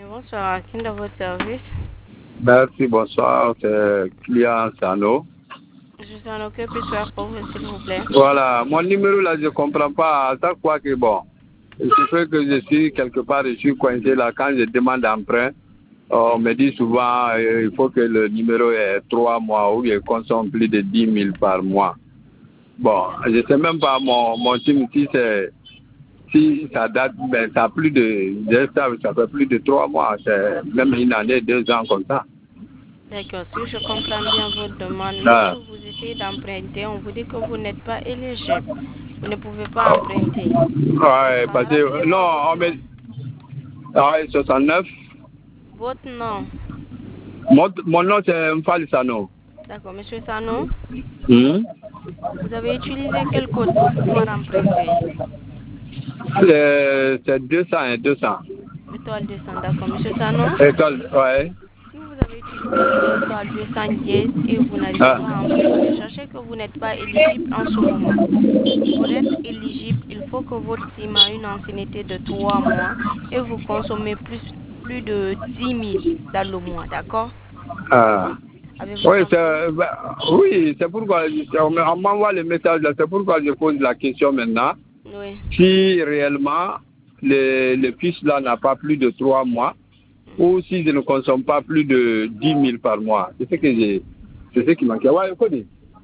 Bonsoir, à qui de votre service? Merci, bonsoir, c'est client Sano. Je suis en que puis faire pour vous, s'il vous plaît. Voilà, mon numéro là, je ne comprends pas. À chaque fois que bon, il suffit que je suis quelque part, je suis coincé là, quand je demande emprunt, on me dit souvent il faut que le numéro ait 3 mois ou il consomme plus de 10 000 par mois. Bon, je ne sais même pas mon team si ça date, ben, ça a plus de, ça fait plus de 3 mois, c'est même une année, 2 ans comme ça. D'accord, si je comprends bien votre demande, Ah. lorsque vous essayez d'emprunter, on vous dit que vous n'êtes pas éligible. Vous ne pouvez pas emprunter. Ouais, Alors, parce que, non, rappelez-moi votre on me, nom. ah, 69. Votre nom. Mon nom, c'est Mfali Sano. D'accord, monsieur Sano, Hmm? vous avez utilisé quel code pour pouvoir emprunter? C'est 200 et 200. Étoile 200, d'accord. Monsieur Sano, École, ouais. si vous avez utilisé l'étoile 200 dièse et vous n'arrivez Ah. pas à emprunter, sachez que vous n'êtes pas éligible en ce moment. Pour être éligible, il faut que votre SIM ait une ancienneté de 3 mois et vous consommez plus de 10 000 dans le mois, d'accord? Ah. Avez-vous Oui, compris? oui, c'est pourquoi on m'envoie le message là. C'est pourquoi je pose la question maintenant. Oui. Si réellement le fils là n'a pas plus de 3 mois, ou si je ne consomme pas plus de 10 000 par mois. C'est ce qui manque. Ouais, écoutez.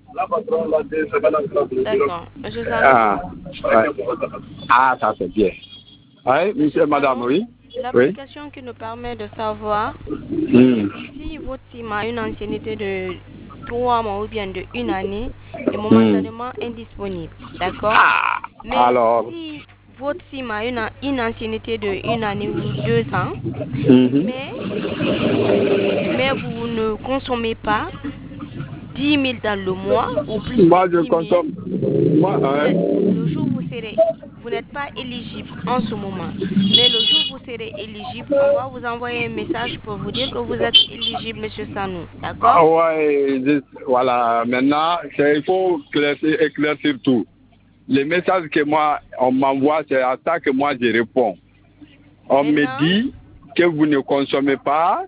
D'accord. Monsieur Sano? Ah, ouais. Ah, ça c'est bien. Oui, monsieur, Monsieur madame, Sano, oui. Oui. l'application qui nous permet de savoir Hmm. si votre SIM a une ancienneté de 3 mois ou bien de une année est Hmm. momentanément indisponible, d'accord? Ah, Mais alors. si votre SIM a une ancienneté de une année ou 2 ans, Mhm. mais vous ne consommez pas 10 000 dans le mois ou plus de Moi, je 10 000, consomme. Moi, hein. le jour où vous n'êtes pas éligible en ce moment, mais le jour où vous serez éligible, on va vous envoyer un message pour vous dire que vous êtes éligible, monsieur Sanou, d'accord? Ah ouais, voilà. Maintenant, il faut éclaircir tout. Les messages que moi, on m'envoie, c'est à ça que moi, je réponds. On me Maintenant, dit que vous ne consommez pas,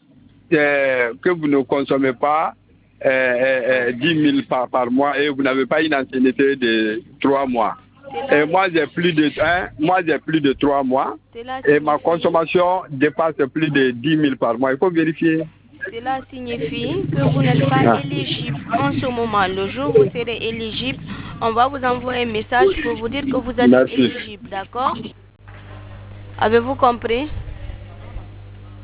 oui, 10 000 par mois et vous n'avez pas une ancienneté de 3 mois. Et cela, moi, j'ai plus de 3 mois cela et ma signifie consommation dépasse plus de 10 000 par mois. Il faut vérifier. Cela signifie que vous n'êtes pas Ah. éligible en ce moment. Le jour où vous serez éligible, on va vous envoyer un message pour vous dire que vous êtes Merci. éligible, d'accord? Avez-vous compris?